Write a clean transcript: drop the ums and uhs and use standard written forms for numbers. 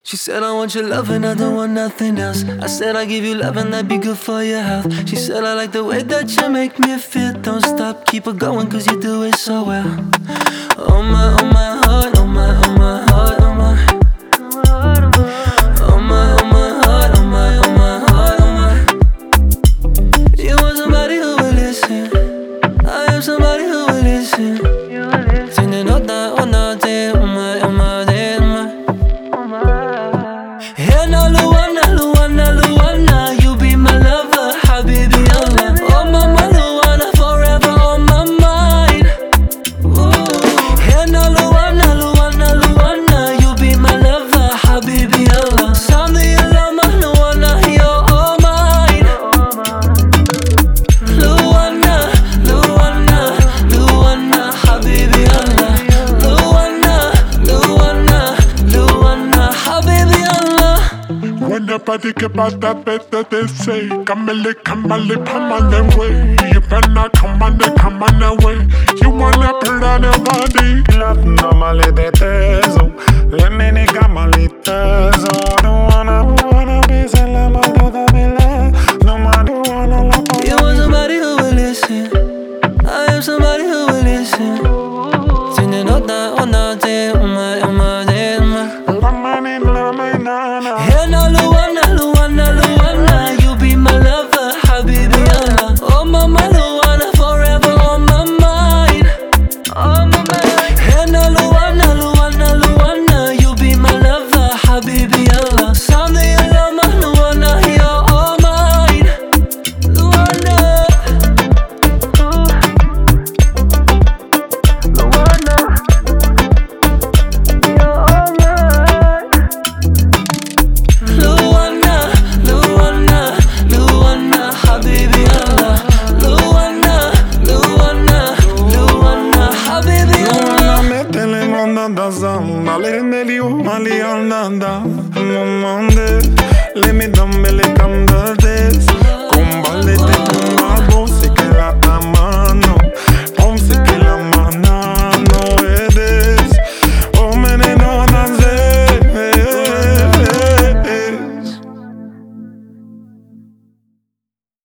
She said, I want your love and I don't want nothing else. I said, I give you love and that'd be good for your health. She said, I like the way that you make me feel. Don't stop, keep it going cause you do it so well. Oh my heart, oh my heart, oh my. Oh my heart, oh my heart, oh my. You want somebody who will listen. I am somebody who will listen. Sing the note down, oh no, day, oh my, oh my, day, oh my. Hey, no, Luana, Luana, Luana, you be my lover, Habibi, Allah. Oh, mama, Luana, forever on my mind. Ooh. Hey, no, Luana, Luana, Luana, you be my lover, Habibi, Allah. Samdi, Lama, Luana, you're all mine. Luana, Luana, Luana, Habibi, Allah. Luana, Luana, Luana, Habibi, Allah. When your body get about that better they say come on the way. You better come on the way. You wanna put on your body. Love normally de teso. Le mini gamali teso. Don't wanna be la madura bela. No matter wanna la. You want somebody who will listen. I am somebody who will listen. Sing the note down, oh no, day, oh my, day, oh my. Hey, no, Luana, Luana, Luana, you be my lover, Habibi, Allah. Oh, mama, Luana, forever on my mind. On my mind. Hey, no, Luana, Luana, Luana, you be my lover, Habibi, Allah. Samdi, Lama, Luana, you're all mine. Luana, Luana, you're all mine. Luana, Luana, Luana, Habibi, Allah. Luana, Luana, Luana, Habibi, Allah. Metele mandanda zamba. Le medio mali andanda. Mamande. Le mi dambele